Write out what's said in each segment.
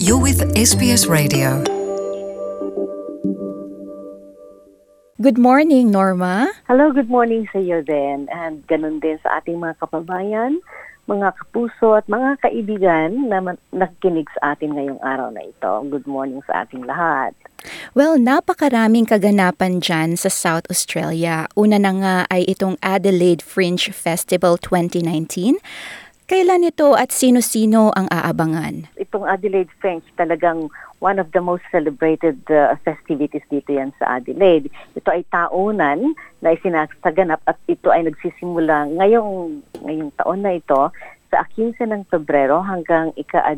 You're with SBS Radio. Good morning, Norma. Hello, good morning sa iyo din. And ganun din sa ating mga kababayan, mga kapuso at mga kaibigan na nakikinig sa atin ngayong araw na ito. Good morning sa ating lahat. Well, napakaraming kaganapan dyan sa South Australia. Una na nga ay itong Adelaide Fringe Festival 2019. Kailan ito at sino-sino ang aabangan? Itong Adelaide Fringe talagang one of the most celebrated festivities dito yan sa Adelaide. Ito ay taonan na isinasaganap at ito ay nagsisimula ngayong taon na ito sa 15 ng Pebrero hanggang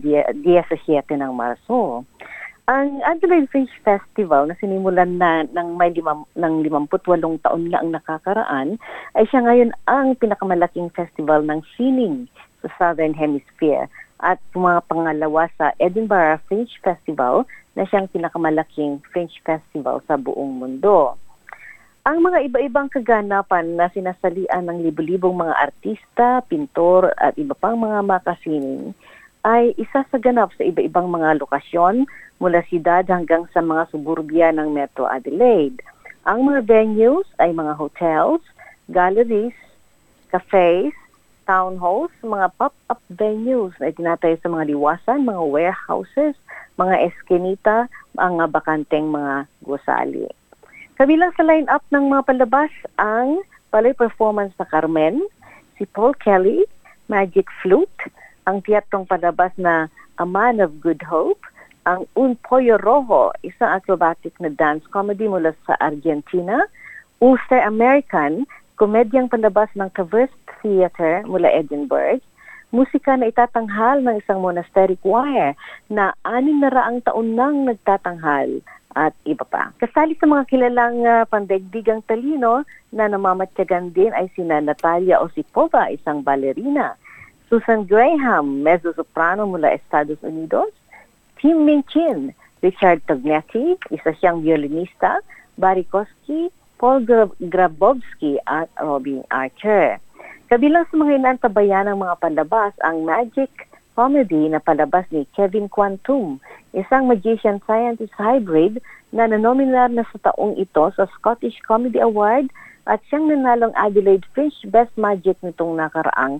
ika-17 ng Marso. Ang Adelaide Fringe Festival na sinimulan na ng 58 taon na ang nakakaraan ay siya ngayon ang pinakamalaking festival ng sining sa Southern Hemisphere at mga pangalawa sa Edinburgh Fringe Festival na siyang pinakamalaking Fringe Festival sa buong mundo. Ang mga iba-ibang kaganapan na sinasalian ng libo-libong mga artista, pintor at iba pang mga makasining ay isasaganap sa iba-ibang mga lokasyon mula siyudad hanggang sa mga suburbia ng Metro Adelaide. Ang mga venues ay mga hotels, galleries, cafes, town halls, mga pop-up venues na itinatayo sa mga liwasan, mga warehouses, mga eskinita, mga bakanteng mga gusali. Kabilang sa line-up ng mga palabas ang ballet performance na Carmen, si Paul Kelly, Magic Flute, ang teatrong palabas na A Man of Good Hope, ang Un Pollo Rojo, isang acrobatic na dance comedy mula sa Argentina, Ulster American, komedyang palabas ng Traverse Theatre mula Edinburgh, musika na itatanghal ng isang monastery choir na 600 taon nang nagtatanghal at iba pa. Kasali sa mga kilalang pandaigdigang talino na namamatyagan din ay sina Natalia Osipova, isang ballerina, Susan Graham, mezzo-soprano mula Estados Unidos, Tim Minchin, Richard Tognetti, isa siyang violinista, Barry Kosky, Paul Grabowski at Robin Archer. Kabilang sa mga inantabayan ng mga palabas ang magic comedy na palabas ni Kevin Quantum, isang magician-scientist hybrid na nanominar na sa taong ito sa Scottish Comedy Award at siyang nanalong Adelaide Fringe Best Magic nitong nakaraang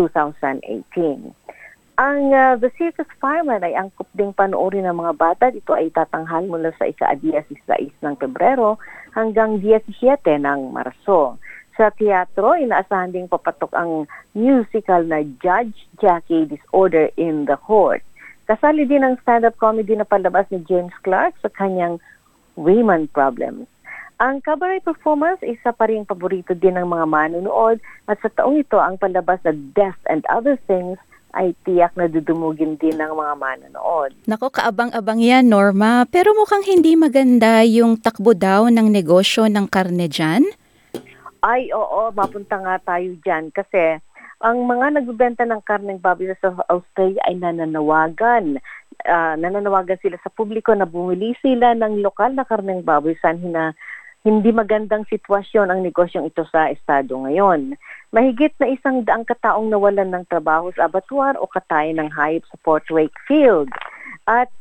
2018. Ang The Circus Fireman ay angkop ding panoorin ng mga bata. Ito ay tatanghal mula sa ika-16 ng Pebrero hanggang 17 ng Marso. Sa teatro, inaasahan ding papatok ang musical na Judge Jackie Disorder in the Court. Kasali din ang stand-up comedy na palabas ni James Clark sa kanyang Women Problems. Ang cabaret performance, isa pa rin paborito din ng mga manonood at sa taong ito ang palabas na Death and Other Things ay tiyak na dudumugin din ng mga manonood. Nako, kaabang-abang yan, Norma. Pero mukhang hindi maganda yung takbo daw ng negosyo ng karne dyan. Ay, oo, mapunta nga tayo dyan kasi ang mga nagbebenta ng karneng baboy sa Australia ay nananawagan. Nananawagan sila sa publiko na bumili sila ng lokal na karneng baboy sanhin na hindi magandang sitwasyon ang negosyong ito sa estado ngayon. Mahigit na 100 kataong nawalan ng trabaho sa abattoir o katayan ng hayop sa Port Wakefield. At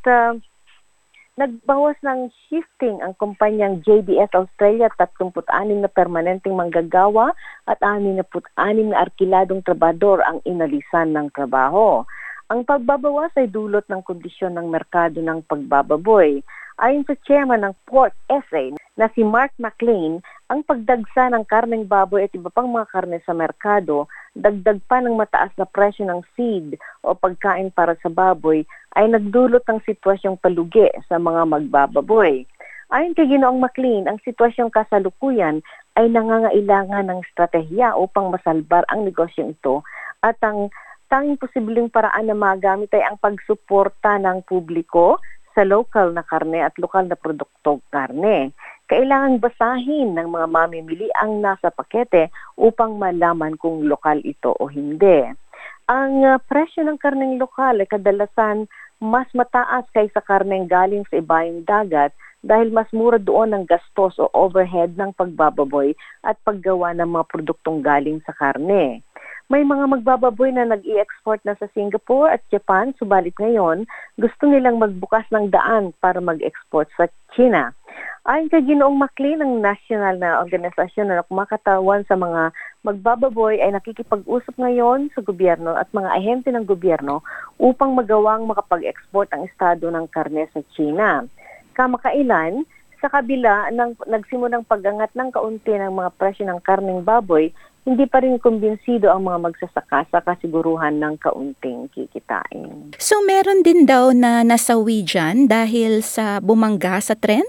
nagbawas ng shifting ang kumpanyang JBS Australia, 36 na permanenteng manggagawa at 66 na arkiladong trabador ang inalisan ng trabaho. Ang pagbabawas ay dulot ng kondisyon ng merkado ng pagbababoy. Ayon sa chairman ng Pork SA na si Mark McLean, ang pagdagsa ng karneng baboy at iba pang mga karne sa merkado, dagdag pa ng mataas na presyo ng feed o pagkain para sa baboy ay nagdulot ng sitwasyong palugi sa mga magbababoy. Ayon kay Ginoong McLean, ang sitwasyong kasalukuyan ay nangangailangan ng estratehiya upang masalbar ang negosyong ito at ang tanging posibleng paraan na magamit ay ang pagsuporta ng publiko sa local na karne at lokal na produktong karne. Kailangang basahin ng mga mamimili ang nasa pakete upang malaman kung lokal ito o hindi. Ang presyo ng karneng lokal ay kadalasan mas mataas kaysa karneng galing sa ibayong dagat dahil mas mura doon ang gastos o overhead ng pagbababoy at paggawa ng mga produktong galing sa karne. May mga magbababoy na nag-i-export na sa Singapore at Japan, subalit ngayon gusto nilang magbukas ng daan para mag-export sa China. Ayon kay Ginoong Maclean, ng national na organisasyon na kumakatawan sa mga magbababoy ay nakikipag-usap ngayon sa gobyerno at mga ahente ng gobyerno upang magawang makapag-export ang estado ng karne sa China. Kamakailan, sa kabila ng nagsimulang pag-angat ng kaunti ng mga presyo ng karneng baboy, hindi pa rin kumbinsido ang mga magsasaka sa kasiguruhan ng kaunting kikitain. So meron din daw na nasawi dyan dahil sa bumangga sa tren?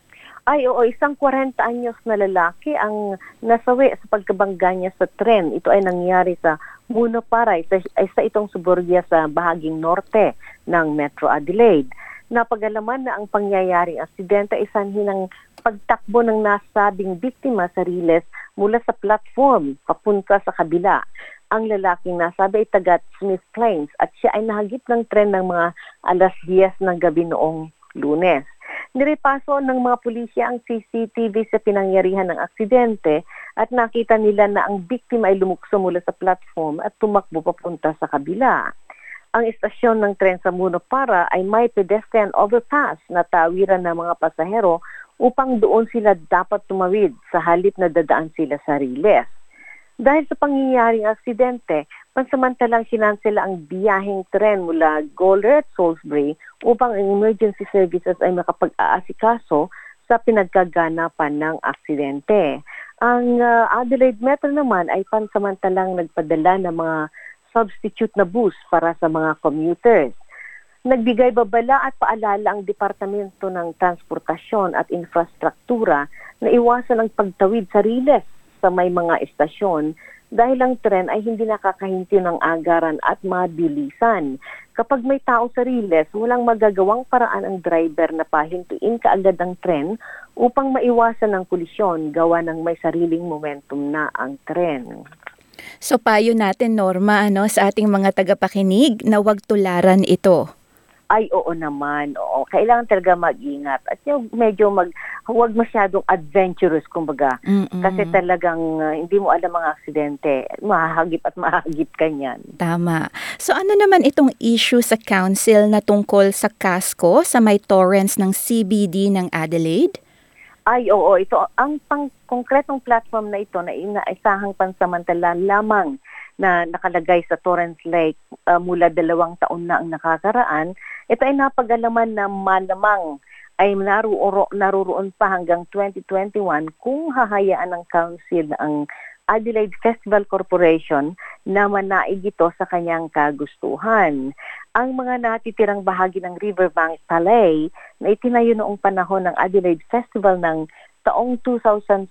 Ay oo, isang 40 anyos na lalaki ang nasawi sa pagkabangga niya sa tren. Ito ay nangyari sa Muno Paray, sa itong suburbia sa bahaging norte ng Metro Adelaide. Napag-alaman na ang pangyayaring aksidente ay sanhi ng pagtakbo ng nasabing biktima sa riles mula sa platform papunta sa kabila. Ang lalaking nasabi ay taga Smith Plains at siya ay nahagip ng tren ng mga 10:00 ng gabi noong Lunes. Nirepaso ng mga pulisya ang CCTV sa pinangyarihan ng aksidente at nakita nila na ang biktima ay lumukso mula sa platform at tumakbo papunta sa kabila. Ang estasyon ng tren sa Muno Para ay may pedestrian overpass na tawiran ng mga pasahero upang doon sila dapat tumawid sa halip na dadaan sila sa riles. Dahil sa pangyayaring aksidente, pansamantalang sinansela ang biyaheng tren mula Gawler at Salisbury upang ang emergency services ay makapag-aasikaso sa pinagkaganapan ng aksidente. Ang Adelaide Metro naman ay pansamantalang nagpadala ng mga substitute na bus para sa mga commuters. Nagbigay babala at paalala ang Departamento ng Transportasyon at Infrastruktura na iwasan ang pagtawid sa riles sa may mga estasyon dahil ang tren ay hindi nakakahinti ng agaran at mabilisan. Kapag may tao sa riles, walang magagawang paraan ang driver na pahintuin kaagad ang tren upang maiwasan ang kolisyon gawa ng may sariling momentum na ang tren. So payo natin, Norma, sa ating mga tagapakinig na huwag tularan ito. Ay, oo naman. Oo. Kailangan talaga mag-ingat. At yung medyo huwag masyadong adventurous, kumbaga. Kasi talagang hindi mo alam ang aksidente. Mahahagip at mahahagip ka niyan. Tama. So ano naman itong issue sa council na tungkol sa Casco sa may Torrens ng CBD ng Adelaide? Ay, oo. Ito, ang konkretong platform na ito na inaisahang pansamantala lamang na nakalagay sa Torrens Lake mula 2 taon na ang nakakaraan, ito ay napag-alaman na malamang ay naruroon pa hanggang 2021 kung hahayaan ng council ang Adelaide Festival Corporation na manaig ito sa kanyang kagustuhan. Ang mga natitirang bahagi ng Riverbank Palais na itinayo noong panahon ng Adelaide Festival ng taong 2017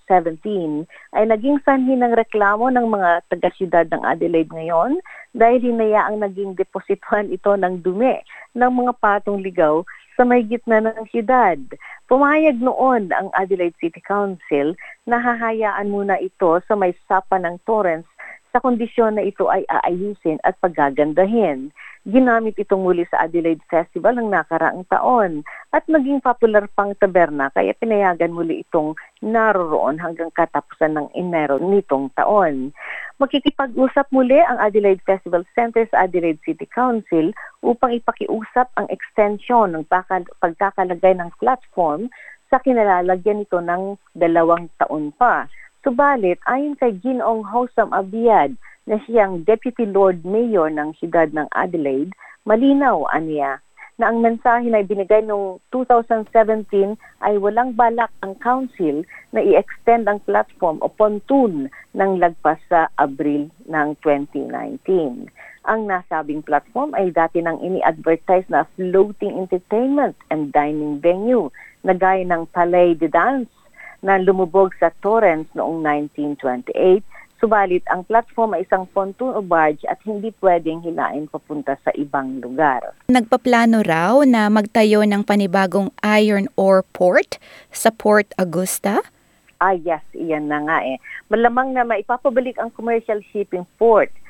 ay naging sanhi ng reklamo ng mga taga-siyudad ng Adelaide ngayon dahil hinayaang naging deposituhan ito ng dumi ng mga patong ligaw sa may gitna ng siyudad. Pumayag noon ang Adelaide City Council na hahayaan muna ito sa may sapa ng Torrens sa kondisyon na ito ay aayusin at pagagandahin. Ginamit itong muli sa Adelaide Festival ng nakaraang taon at naging popular pang taberna kaya pinayagan muli itong naroroon hanggang katapusan ng Enero nitong taon. Makikipag-usap muli ang Adelaide Festival Center sa Adelaide City Council upang ipakiusap ang extension ng pagkakalagay ng platform sa kinalalagyan nito ng 2 taon pa. Subalit, ayon kay Ginoong Hosam Abiad, na siyang Deputy Lord Mayor ng siyudad ng Adelaide, malinaw aniya na ang mensahe na ibinigay noong 2017 ay walang balak ang council na i-extend ang platform o pontoon ng lagpas sa Abril ng 2019. Ang nasabing platform ay dati nang ini-advertise na floating entertainment and dining venue na gaya ng Palais de Dance na lumubog sa Torrens noong 1928. Subalit, ang platform ay isang pontoon o barge at hindi pwedeng hilain papunta sa ibang lugar. Nagpaplano raw na magtayo ng panibagong iron ore port sa Port Augusta? Yes, iyan na nga eh. Malamang na maipapabalik ang commercial shipping port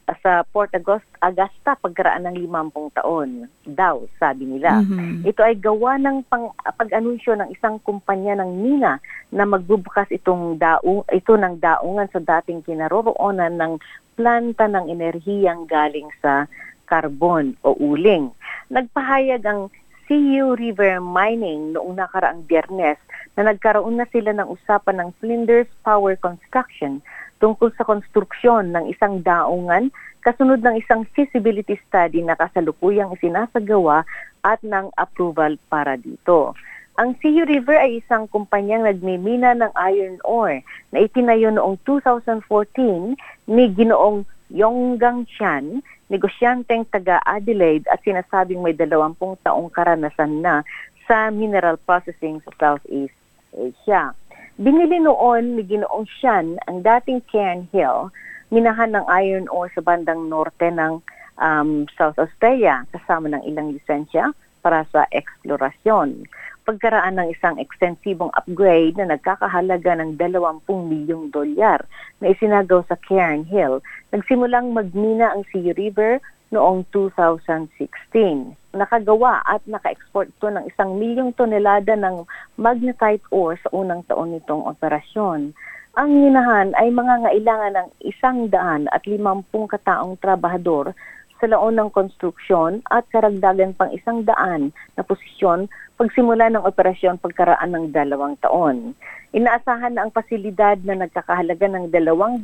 sa Port Augusta pagkaraan ng 50 taon daw, sabi nila. Ito ay gawa ng pag-anunsyo ng isang kumpanya ng mina na magbubukas ito ng daungan sa dating kinaroroonan ng planta ng enerhiyang galing sa carbon o uling. Nagpahayag ang CU River Mining noong nakaraang Biyernes na nagkaroon na sila ng usapan ng Flinders Power Construction tungkol sa konstruksyon ng isang daungan kasunod ng isang feasibility study na kasalukuyang isinasagawa at ng approval para dito. Ang CU River ay isang kumpanyang nagmimina ng iron ore na itinayo noong 2014 ni Ginoong Yonggang Xian, negosyanteng taga Adelaide at sinasabing may 20 taong karanasan na sa mineral processing sa Southeast Asia. Binili noon ni Ginoong Xian ang dating Cairn Hill, minahan ng iron ore sa bandang norte ng South Australia kasama ng ilang lisensya para sa eksplorasyon. Pagkaraan ng isang ekstensibong upgrade na nagkakahalaga ng $20 milyong na isinagaw sa Cairn Hill, nagsimulang magmina ang CU River noong 2016. Nakagawa at naka-export ito ng 1 milyong tonelada ng magnetite ore sa unang taon nitong operasyon. Ang minahan ay mangangailangan ng 150 kataong trabahador sa laon ng konstruksyon at karagdagan pang 100 na posisyon pagsimula ng operasyon pagkaraan ng 2 taon. Inaasahan na ang pasilidad na nagkakahalaga ng $250,000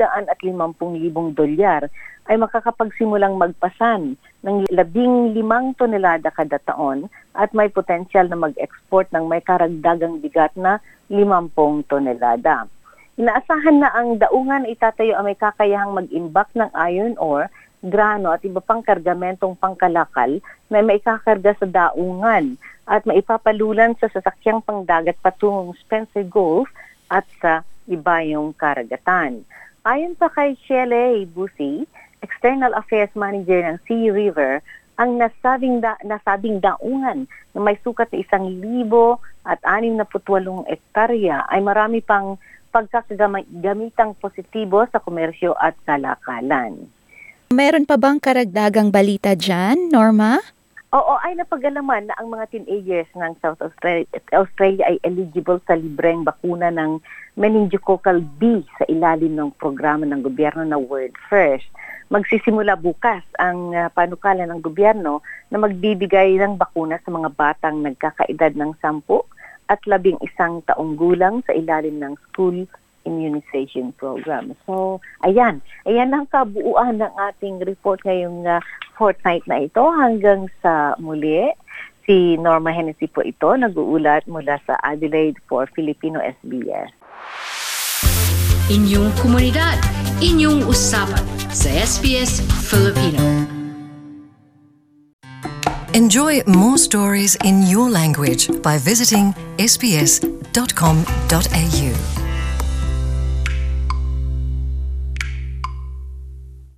ay makakapagsimulang magpasan ng 15 tonelada kada taon at may potensyal na mag-export ng may karagdagang bigat na 50 tonelada. Inaasahan na ang daungan itatayo ay may kakayahang mag-imbak ng iron ore, grano at iba pang kargamentong pangkalakal na may kakarga sa daungan at maipapalulan sa sasakyang pangdagat patungong Spencer Gulf at sa ibayong karagatan. Ayon pa kay Shelley Busi, External Affairs Manager ng CU River, ang nasabing daungan na may sukat na 1,068 ektarya ay marami pang pagkakagamitang positibo sa komersyo at kalakalan. Meron pa bang karagdagang balita dyan, Norma? Oo, ay napag-alaman na ang mga teenagers ng South Australia ay eligible sa libreng bakuna ng meningococcal B sa ilalim ng programa ng gobyerno na World First. Magsisimula bukas ang panukala ng gobyerno na magbibigay ng bakuna sa mga batang nagkakaedad ng 10 at 11 taong gulang sa ilalim ng school immunization program. So, ayan ang kabuuan ng ating report ngayong fortnight na ito. Hanggang sa muli, si Norma Hennessy po ito, nag-uulat mula sa Adelaide for Filipino SBS. Inyong komunidad, inyong usapan sa SBS Filipino. Enjoy more stories in your language by visiting sbs.com.au.